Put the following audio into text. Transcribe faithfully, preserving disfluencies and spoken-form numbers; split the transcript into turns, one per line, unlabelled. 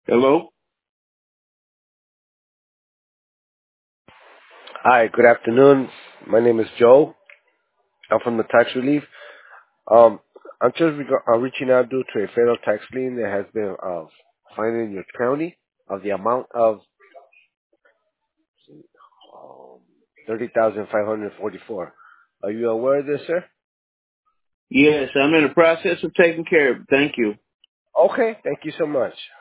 Hello?
Hi, good afternoon. My name is Joe. I'm from the tax relief. Um, I'm just reg- uh, reaching out due to a federal tax lien that has been uh, filed in your county of the amount of um, thirty thousand five hundred forty-four. Are you aware of this, sir?
Yes, I'm in the process of taking care of it. Thank you.
Okay, thank you so much.